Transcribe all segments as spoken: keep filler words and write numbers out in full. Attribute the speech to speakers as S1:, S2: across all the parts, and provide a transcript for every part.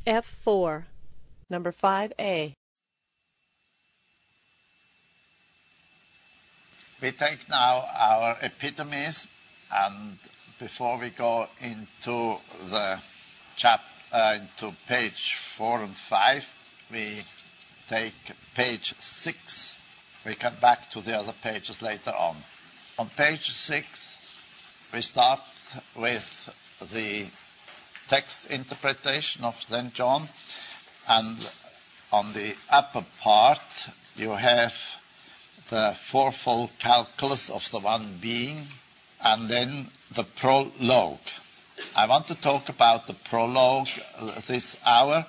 S1: F four.
S2: Number five A.
S3: We take now our epitomes, and before we go into the chap uh, into page four and five, we take page six. We come back to the other pages later on. On page six, we start with the text interpretation of Saint John, and on the upper part you have the fourfold calculus of the one being, and then the prologue. I want to talk about the prologue this hour,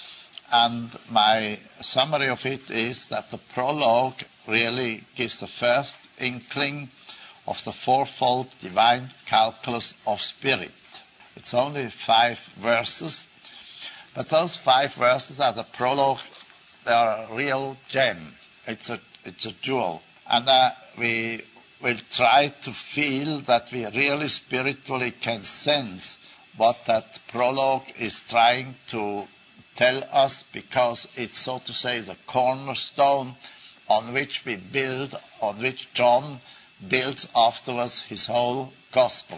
S3: and my summary of it is that the prologue really gives the first inkling of the fourfold divine calculus of spirit. It's only five verses, but those five verses as a prologue, they are a real gem. It's a It's a jewel. And uh, we will try to feel that we really spiritually can sense what that prologue is trying to tell us, because it's, so to say, the cornerstone on which we build, on which John builds afterwards his whole gospel.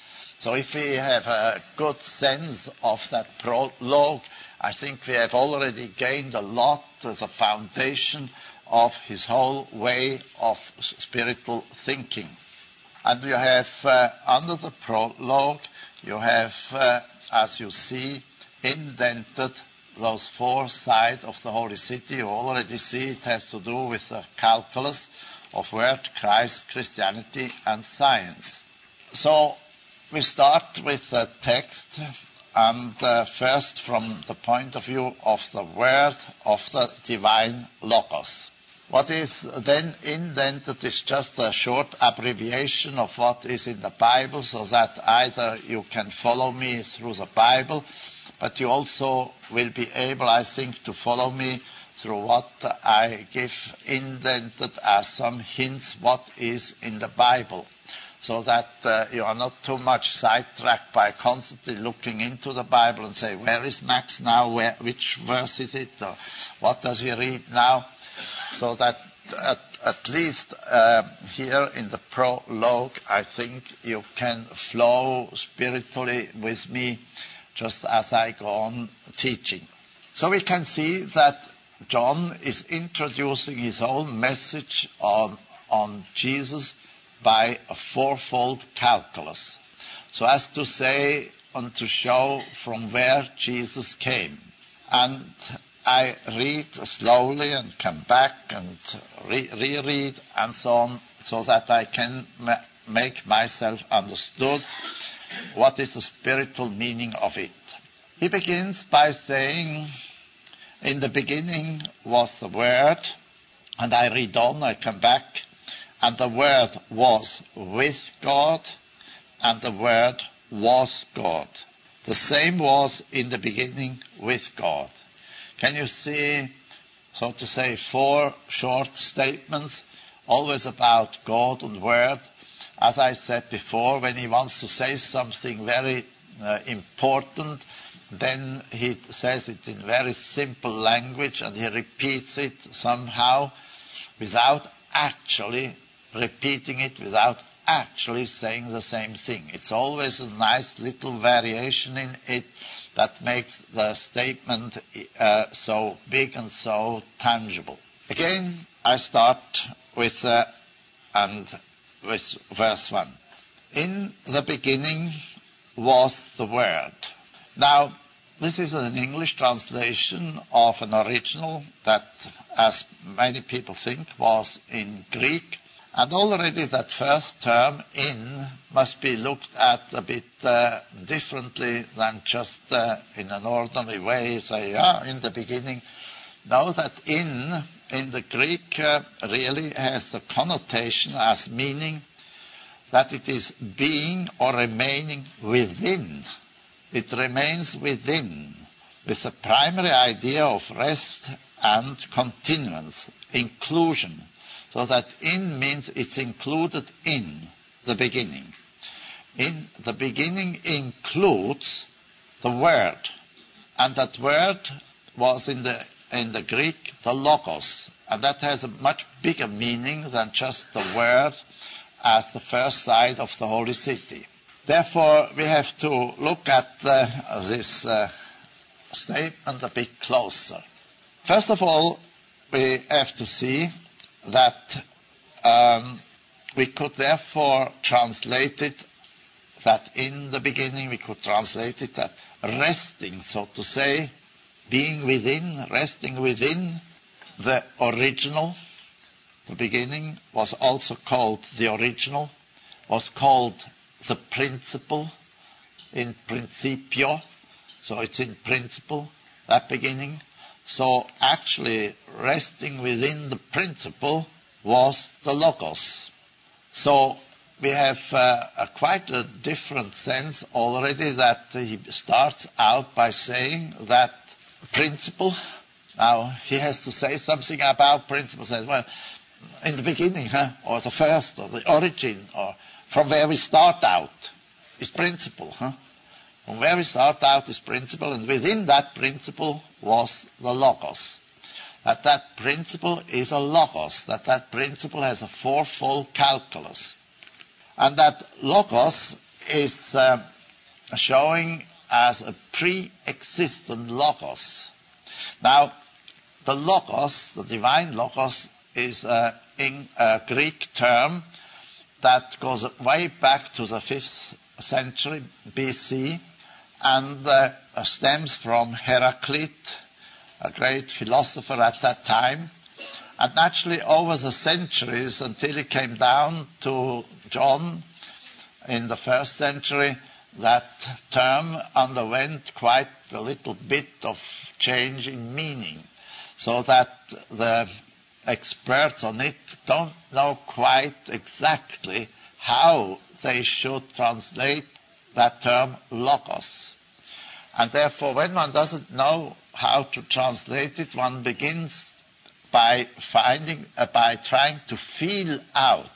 S3: So if we have a good sense of that prologue, I think we have already gained a lot as a foundation of his whole way of spiritual thinking. And you have, uh, under the prologue, you have, uh, as you see, indented those four sides of the Holy City. You already see it has to do with the calculus of Word, Christ, Christianity, and science. So we start with the text, and uh, first from the point of view of the Word of the divine Logos. What is then indented is just a short abbreviation of what is in the Bible, so that either you can follow me through the Bible, but you also will be able, I think, to follow me through what I give indented as some hints what is in the Bible, so that uh, you are not too much sidetracked by constantly looking into the Bible and say, where is Max now, where, which verse is it, or what does he read now? So that at, at least uh, here in the prologue, I think you can flow spiritually with me just as I go on teaching. So we can see that John is introducing his own message on, on Jesus by a fourfold calculus, so as to say and to show from where Jesus came. And I read slowly and come back and re- reread and so on, so that I can ma- make myself understood what is the spiritual meaning of it. He begins by saying, in the beginning was the Word, and I read on, I come back, and the Word was with God, and the Word was God. The same was in the beginning with God. Can you see, so to say, four short statements, always about God and Word? As I said before, when he wants to say something very uh, important, then he says it in very simple language, and he repeats it somehow without actually repeating it, without actually saying the same thing. It's always a nice little variation in it that makes the statement uh, so big and so tangible. Again, I start with uh, and with verse one. In the beginning was the Word. Now, this is an English translation of an original that, as many people think, was in Greek. And already that first term, in, must be looked at a bit uh, differently than just uh, in an ordinary way, say, ah, in the beginning. Know that in, in the Greek, uh, really has the connotation as meaning that it is being or remaining within. It remains within, with the primary idea of rest and continuance, inclusion. So that in means it's included in the beginning. In the beginning includes the Word. And that word was in the, in the Greek, the logos. And that has a much bigger meaning than just the word as the first site of the holy city. Therefore, we have to look at uh, this uh, statement a bit closer. First of all, we have to see that um, we could therefore translate it that in the beginning we could translate it that resting, so to say, being within, resting within the original. The beginning was also called the original, was called the principle, in principio, so it's in principle, that beginning. So actually resting within the principle was the logos. So we have uh, a quite a different sense already that he starts out by saying that principle. Now he has to say something about principle. Says, well, in the beginning, huh, or the first, or the origin, or from where we start out is principle. Huh? From where we start out is principle, and within that principle was the logos. That that principle is a logos, that that principle has a fourfold calculus. And that logos is uh, showing as a pre-existent logos. Now, the logos, the divine logos, is uh, in a Greek term that goes way back to the fifth century B C and uh, stems from Heraclit, a great philosopher at that time. And naturally, over the centuries, until it came down to John in the first century, that term underwent quite a little bit of change in meaning, so that the experts on it don't know quite exactly how they should translate that term logos. And therefore, when one doesn't know how to translate it, one begins by finding, uh, by trying to feel out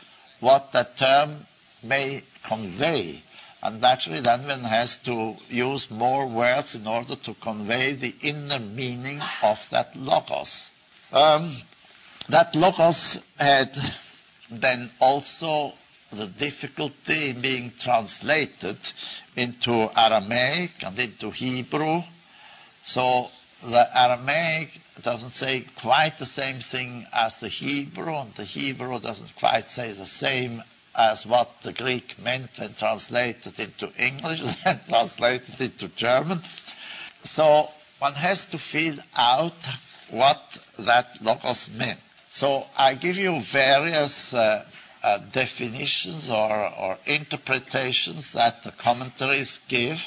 S3: what that term may convey. And naturally, then one has to use more words in order to convey the inner meaning of that logos. Um, that logos had then also the difficulty in being translated into Aramaic and into Hebrew. So the Aramaic doesn't say quite the same thing as the Hebrew, and the Hebrew doesn't quite say the same as what the Greek meant when translated into English and translated into German. So one has to feel out what that logos meant. So I give you various uh, uh, definitions or, or interpretations that the commentaries give.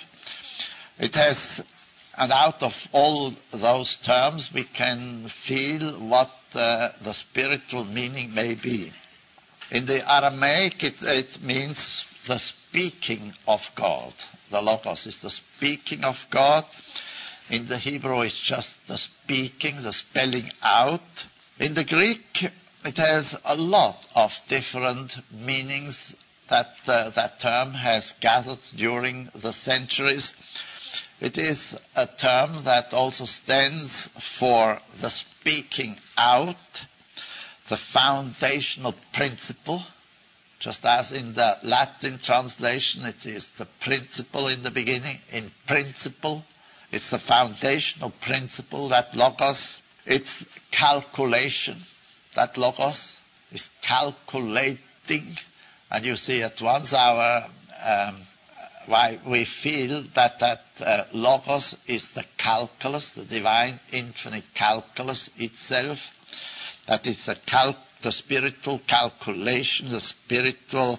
S3: It has, and out of all those terms we can feel what uh, the spiritual meaning may be. In the Aramaic, it, it means the speaking of God. The logos is the speaking of God. In the Hebrew, it's just the speaking, the spelling out. In the Greek, it has a lot of different meanings that uh, that term has gathered during the centuries. It is a term that also stands for the speaking out, the foundational principle, just as in the Latin translation it is the principle in the beginning. In principle, it's the foundational principle, that logos. It's calculation. That logos is calculating. And you see at once our um, why we feel that that uh, logos is the calculus, the divine infinite calculus itself. That is the, cal- the spiritual calculation, the spiritual,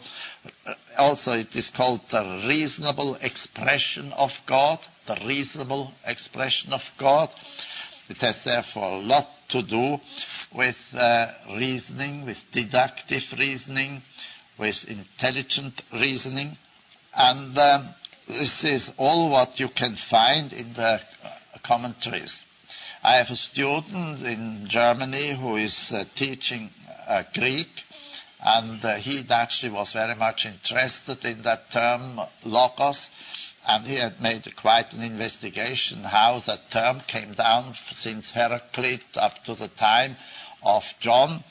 S3: also it is called the reasonable expression of God, the reasonable expression of God. It has therefore a lot to do with uh, reasoning, with deductive reasoning, with intelligent reasoning. And um, this is all what you can find in the uh, commentaries. I have a student in Germany who is uh, teaching uh, Greek, and uh, he actually was very much interested in that term logos, and he had made quite an investigation how that term came down since Heraclite up to the time of John.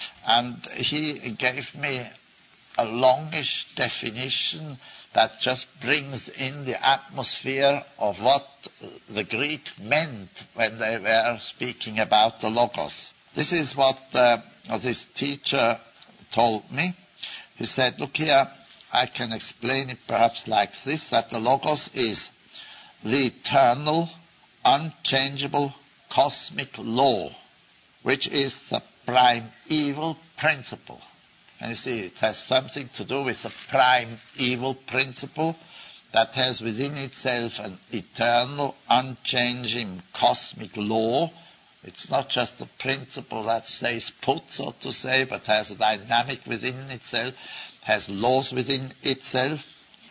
S3: And he gave me a longish definition that just brings in the atmosphere of what the Greek meant when they were speaking about the Logos. This is what uh, this teacher told me. He said, look here, I can explain it perhaps like this, that the Logos is the eternal, unchangeable, cosmic law, which is the primeval principle. And you see, it has something to do with the primeval principle that has within itself an eternal, unchanging, cosmic law. It's not just a principle that stays put, so to say, but has a dynamic within itself, has laws within itself.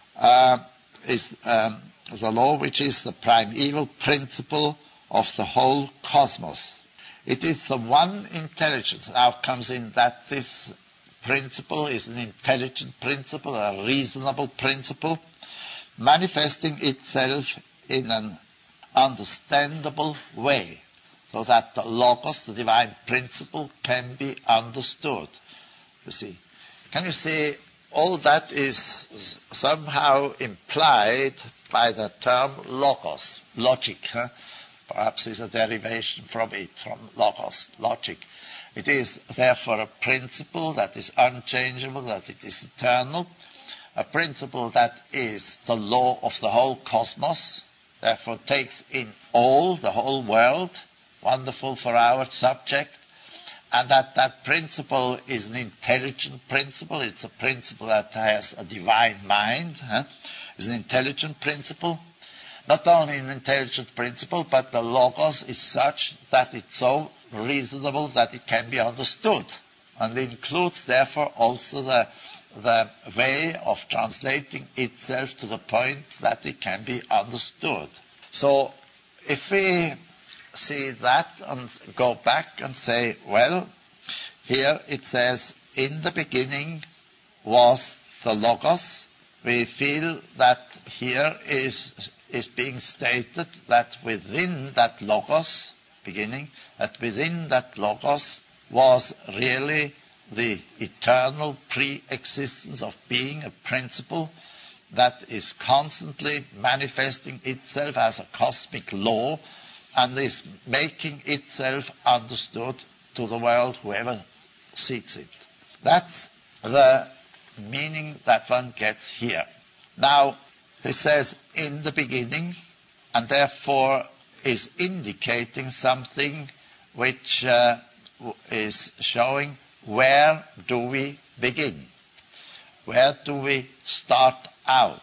S3: Uh, is um, the law which is the primeval principle of the whole cosmos. It is the one intelligence. Now comes in that this principle is an intelligent principle, a reasonable principle, manifesting itself in an understandable way, so that the Logos, the divine principle, can be understood. You see, can you see, all that is somehow implied by the term Logos, logic, huh? Perhaps is a derivation from it, from Logos, logic. It is therefore a principle that is unchangeable, that it is eternal, a principle that is the law of the whole cosmos, therefore takes in all, the whole world, wonderful for our subject, and that that principle is an intelligent principle. It's a principle that has a divine mind, huh? It's an intelligent principle. Not only an intelligent principle, but the Logos is such that it's so reasonable that it can be understood, and includes therefore also the the way of translating itself to the point that it can be understood. So if we see that and go back and say, well, here it says, in the beginning was the Logos, we feel that here is is being stated that within that Logos, beginning, that within that Logos was really the eternal pre-existence of being, a principle that is constantly manifesting itself as a cosmic law and is making itself understood to the world, whoever seeks it. That's the meaning that one gets here. Now, he says, in the beginning, and therefore is indicating something which uh, is showing where do we begin? Where do we start out?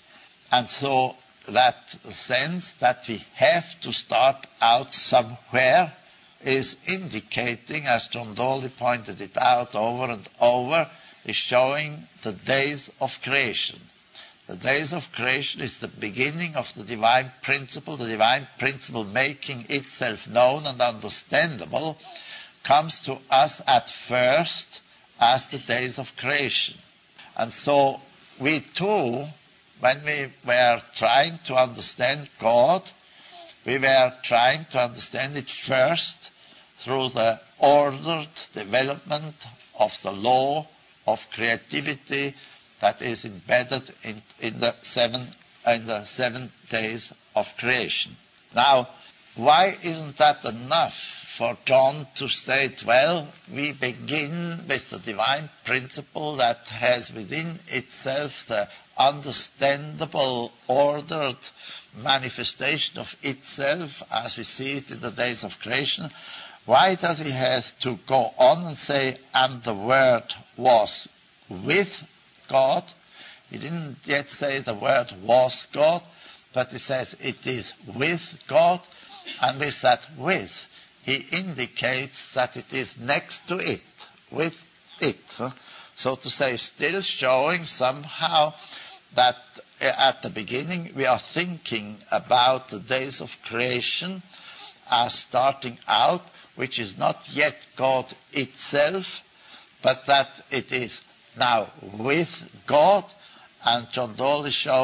S3: And so that sense that we have to start out somewhere is indicating, as John Dolly pointed it out over and over, is showing the days of creation. The days of creation is the beginning of the divine principle. The divine principle making itself known and understandable comes to us at first as the days of creation. And so we too, when we were trying to understand God, we were trying to understand it first through the ordered development of the law of creativity that is embedded in, in the seven in the seven days of creation. Now, why isn't that enough for John to state, well, we begin with the divine principle that has within itself the understandable, ordered manifestation of itself as we see it in the days of creation? Why does he have to go on and say, and the Word was with God? He didn't yet say the Word was God, but he says it is with God, and with that with, he indicates that it is next to it, with it. Huh? So to say, still showing somehow that at the beginning we are thinking about the days of creation as starting out, which is not yet God itself, but that it is now with God. And John Dolly showed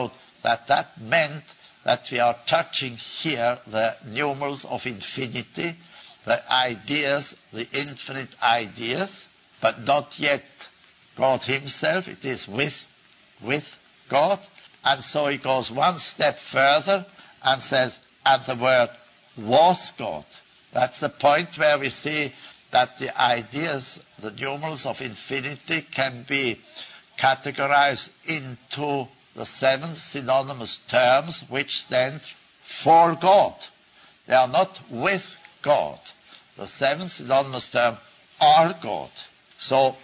S3: that that meant that we are touching here the numerals of infinity, the ideas, the infinite ideas, but not yet God himself. It is with, with God. And so he goes one step further and says, and the Word was God. That's the point where we see that the ideas, the numerals of infinity, can be categorized into the seven synonymous terms which stand for God. They are not with God. The seven synonymous terms are God. So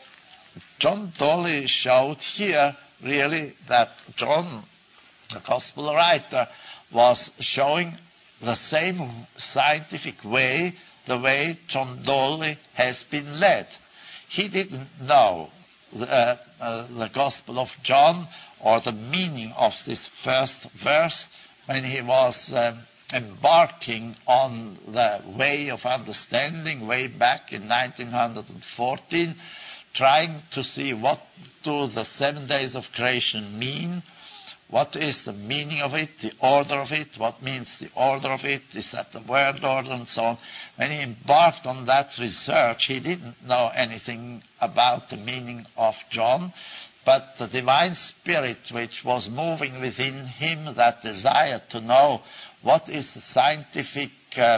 S3: John Dolly showed here really that John, the Gospel writer, was showing the same scientific way, the way John Dolly has been led. He didn't know the, uh, uh, the Gospel of John or the meaning of this first verse when he was um, embarking on the way of understanding way back in nineteen fourteen, trying to see what do the seven days of creation mean, what is the meaning of it, the order of it, what means the order of it, is that the word order, and so on. When he embarked on that research, he didn't know anything about the meaning of John, but the divine spirit which was moving within him, that desire to know what is the scientific uh,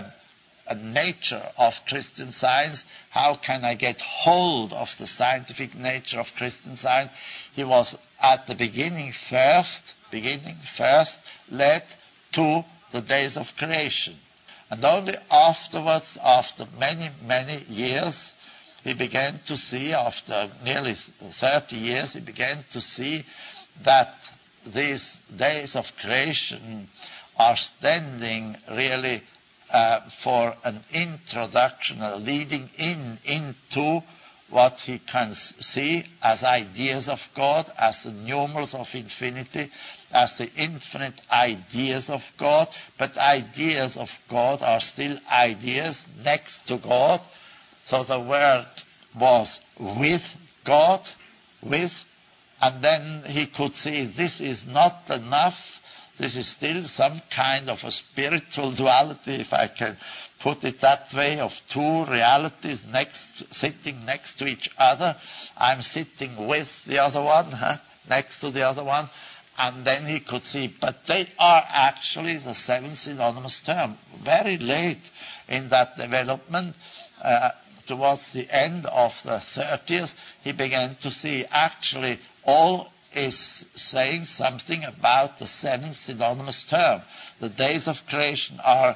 S3: nature of Christian Science, how can I get hold of the scientific nature of Christian Science, he was at the beginning first, beginning first led to the days of creation. And only afterwards, after many, many years, he began to see, after nearly thirty years, he began to see that these days of creation are standing really uh, for an introduction, a leading in into what he can see as ideas of God, as the numerals of infinity, as the infinite ideas of God. But ideas of God are still ideas next to God. So the Word was with God, with, and then he could see this is not enough. This is still some kind of a spiritual duality, if I can put it that way, of two realities next, sitting next to each other. I'm sitting with the other one, huh, next to the other one. And then he could see, but they are actually the seven synonymous terms. Very late in that development, uh, towards the end of the thirties, he began to see actually all is saying something about the seven synonymous terms. The days of creation are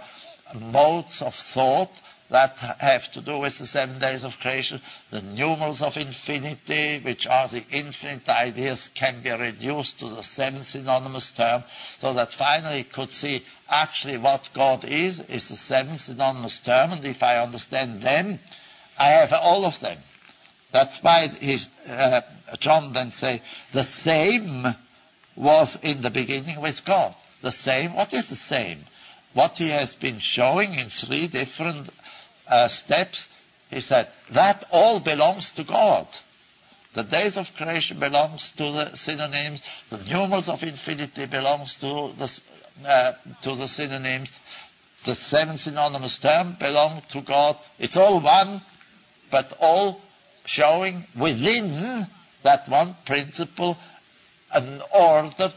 S3: modes of thought that have to do with the seven days of creation. The numerals of infinity, which are the infinite ideas, can be reduced to the seven synonymous terms, so that finally you could see actually what God is, is the seven synonymous terms, and if I understand them, I have all of them. That's why his, uh, John then say, the same was in the beginning with God. The same, what is the same? What he has been showing in three different uh, steps, he said, that all belongs to God. The days of creation belongs to the synonyms, the numerals of infinity belongs to the, uh, to the synonyms, the seven synonymous terms belong to God. It's all one, but all showing within that one principle an ordered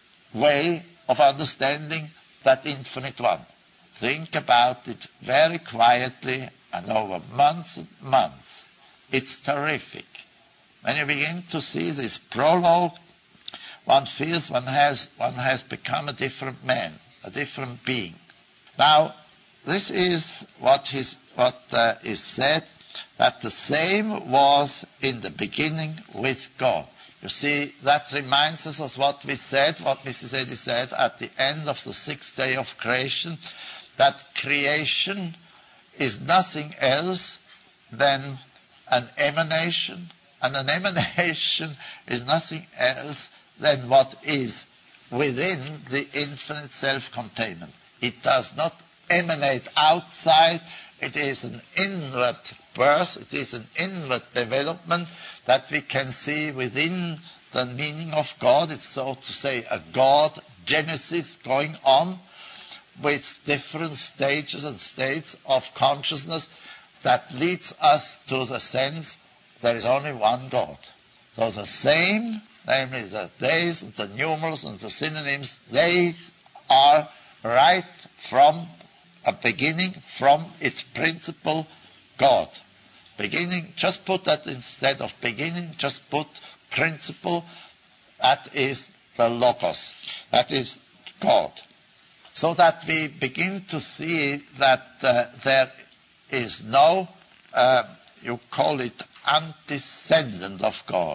S3: way of understanding that infinite one. Think about it very quietly and over months and months. It's terrific. When you begin to see this prologue, one feels one has, one has become a different man, a different being. Now, this is what is, what uh, is said, that the same was in the beginning with God. You see, that reminds us of what we said, what Missus Eddy said at the end of the sixth day of creation, that creation is nothing else than an emanation, and an emanation is nothing else than what is within the infinite self-containment. It does not emanate outside. It is an inward birth, it is an inward development that we can see within the meaning of God. It's so to say a God Genesis going on with different stages and states of consciousness that leads us to the sense there is only one God. So the same, namely the days and the numerals and the synonyms, they are right from a beginning, from its principle, God. Beginning, just put that instead of beginning, just put principle, that is the Logos, that is God. So that we begin to see that uh, there is no, uh, you call it, antecedent of God.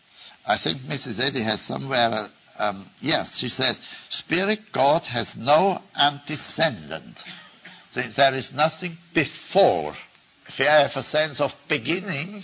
S3: I think Missus Eddy has somewhere, um, yes, she says, Spirit God has no antecedent. There is nothing before. If you have a sense of beginning,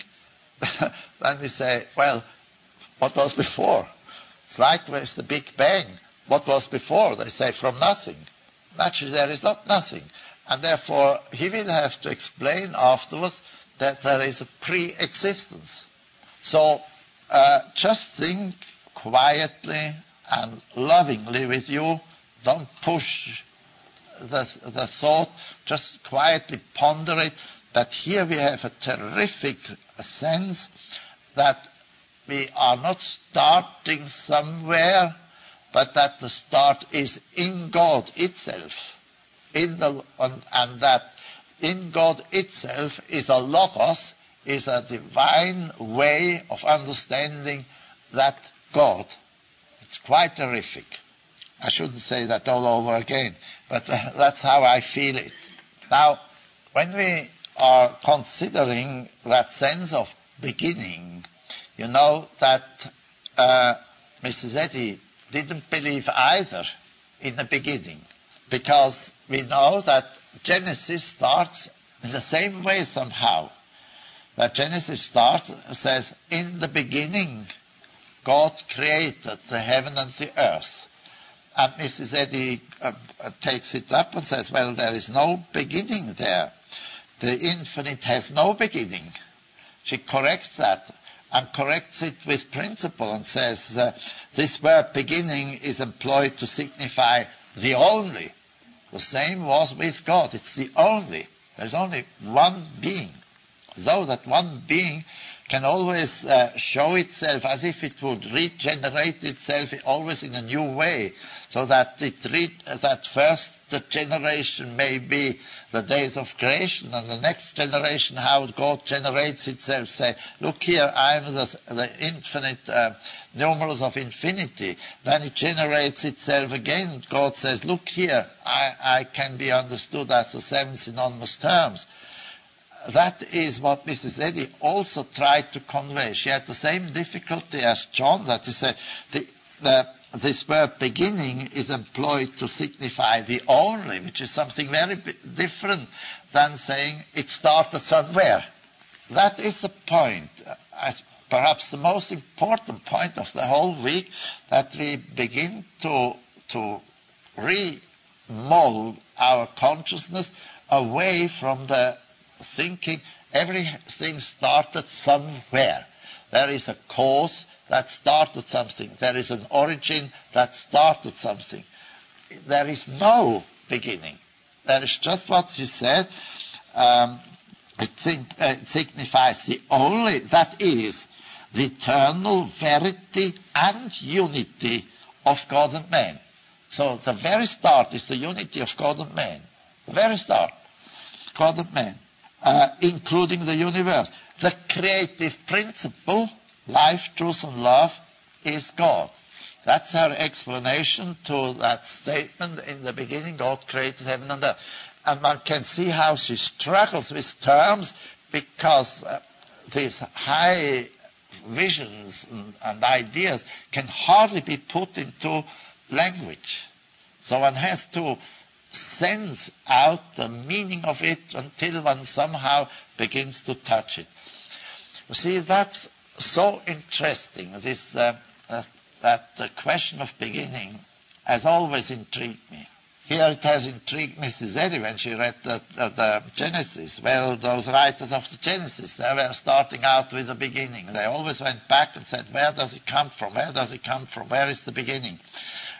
S3: then we say, well, what was before? It's like with the Big Bang. What was before? They say from nothing. Naturally, there is not nothing. And therefore, he will have to explain afterwards that there is a pre-existence. So, uh, just think quietly and lovingly with you. Don't push the, the thought. Just quietly ponder it. That here we have a terrific sense that we are not starting somewhere, but that the start is in God itself. In the, and, and that in God itself is a logos, is a divine way of understanding that God. It's quite terrific. I shouldn't say that all over again, but uh, that's how I feel it. Now, when we are considering that sense of beginning, you know that uh, Missus Eddy didn't believe either in the beginning, because we know that Genesis starts in the same way somehow. That Genesis starts, says, in the beginning God created the heaven and the earth. And Missus Eddy uh, uh, takes it up and says, well, there is no beginning there. The infinite has no beginning. She corrects that and corrects it with principle and says uh, this word beginning is employed to signify the only. The same was with God. It's the only. There's only one being. Though that one being can always uh, show itself as if it would regenerate itself always in a new way, so that it re- that first the generation may be the days of creation, and the next generation how God generates itself. Say, look here, I am the, the infinite uh, numerals of infinity. Then it generates itself again. God says, look here, I, I can be understood as the seven synonymous terms. That is what Missus Eddy also tried to convey. She had the same difficulty as John, that he said the, the, this word beginning is employed to signify the only, which is something very different than saying it started somewhere. That is the point, uh, perhaps the most important point of the whole week, that we begin to, to remold our consciousness away from the thinking everything started somewhere. There is a cause that started something. There is an origin that started something. There is no beginning. There is just what she said. Um, it, think, uh, it signifies the only, that is, the eternal verity and unity of God and man. So the very start is the unity of God and man. The very start, God and man. Uh, including the universe. The creative principle, life, truth and love, is God. That's her explanation to that statement in the beginning, God created heaven and earth. And one can see how she struggles with terms, because uh, these high visions and, and ideas can hardly be put into language. So one has to sense out the meaning of it until one somehow begins to touch it. You see, that's so interesting. This uh, uh, that the question of beginning has always intrigued me. Here it has intrigued Missus Eddy when she read the, the, the Genesis. Well, those writers of the Genesis, they were starting out with the beginning. They always went back and said, where does it come from? Where does it come from? Where is the beginning?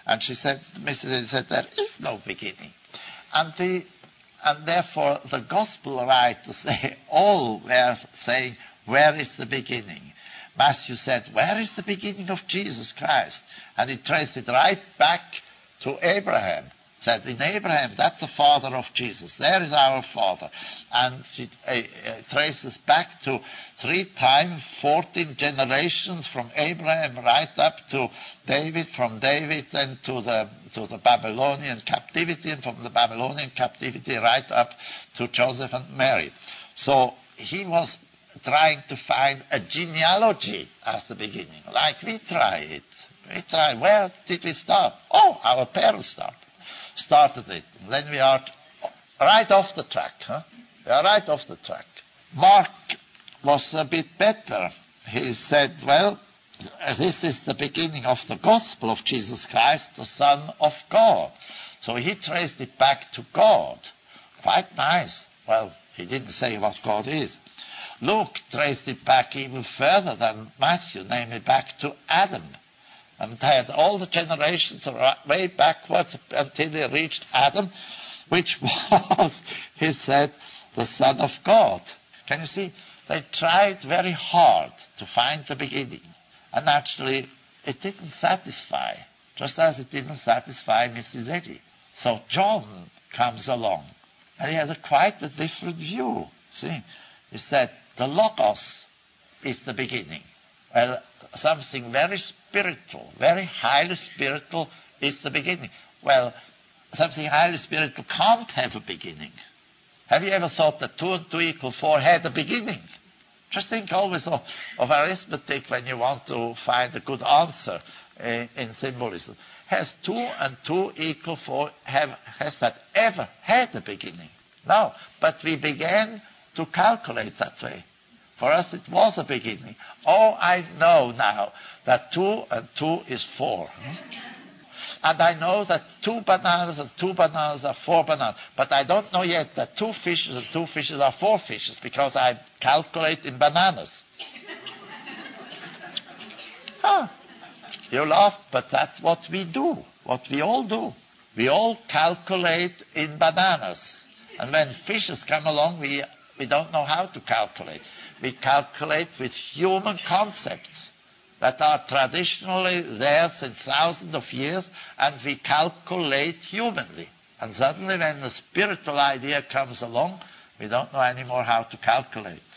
S3: And she said, Missus Eddy said, there is no beginning. And the and therefore the gospel writers, they all were saying, where is the beginning? Matthew said, where is the beginning of Jesus Christ? And he traced it right back to Abraham. Said, in Abraham, that's the father of Jesus. There is our father. And she uh, uh, traces back to three times, fourteen generations from Abraham right up to David, from David then to the to the Babylonian captivity, and from the Babylonian captivity right up to Joseph and Mary. So he was trying to find a genealogy as the beginning, like we try it. We try, where did we start? Oh, our parents started. started it. And then we are right off the track. Huh? We are right off the track. Mark was a bit better. He said, well, this is the beginning of the gospel of Jesus Christ, the Son of God. So he traced it back to God. Quite nice. Well, he didn't say what God is. Luke traced it back even further than Matthew, namely back to Adam. And had all the generations way backwards until they reached Adam, which was, he said, the Son of God. Can you see? They tried very hard to find the beginning. And actually, it didn't satisfy, just as it didn't satisfy Missus Eddy. So John comes along, and he has a quite a different view. See? He said, the Logos is the beginning. Well, something very spiritual, very highly spiritual is the beginning. Well, something highly spiritual can't have a beginning. Have you ever thought that two and two equal four had a beginning? Just think always of, of arithmetic when you want to find a good answer in, in symbolism. Has two and two equal four, have, has that ever had a beginning? No, but we began to calculate that way. For us it was a beginning. Oh, I know now that two and two is four. And I know that two bananas and two bananas are four bananas. But I don't know yet that two fishes and two fishes are four fishes, because I calculate in bananas. Huh. You laugh, but that's what we do, what we all do. We all calculate in bananas. And when fishes come along, we, we don't know how to calculate. We calculate with human concepts that are traditionally there since thousands of years, and we calculate humanly. And suddenly when the spiritual idea comes along, we don't know anymore how to calculate.